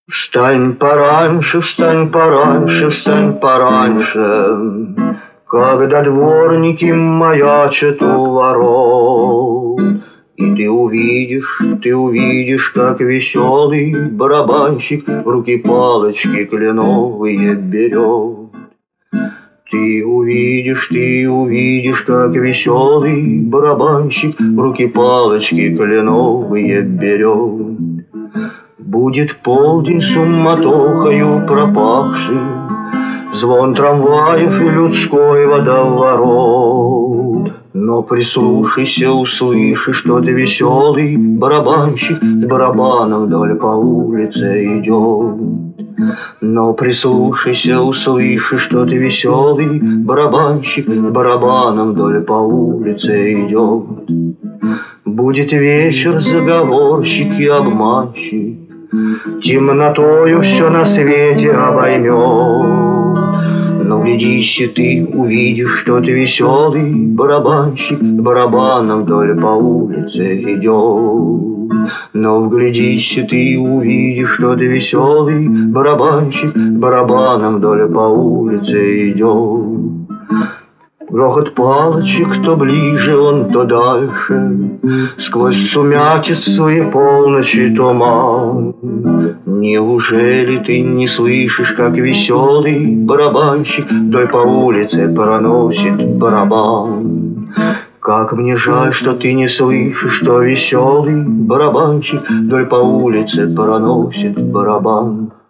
Встань пораньше, встань пораньше, встань пораньше, когда дворники маячат у ворот. И ты увидишь, как веселый барабанщик в руки палочки кленовые берет. Ты увидишь, как веселый барабанщик в руки палочки кленовые берет. Будет полдень суматохою пропахший, звон трамваев и людской водоворот. Но прислушайся, услышишь, что-то веселый барабанщик с барабаном вдоль по улице идет. Но прислушайся, услышишь, что-то веселый барабанщик с барабаном вдоль по улице идет. Будет вечер заговорщик и обманщик, темнотою все на свете обоймет. Но глядись, и ты увидишь, что-то веселый барабанщик с барабаном вдоль по улице идет. Но вглядись, и ты увидишь, что-то веселый барабанщик с барабаном вдоль по улице идет. Грохот палочек то ближе он, то дальше, сквозь сумятицу и полночи туман. Неужели ты не слышишь, как веселый барабанщик вдоль по улице проносит барабан? Как мне жаль, что ты не слышишь, что веселый барабанщик вдоль по улице проносит барабан.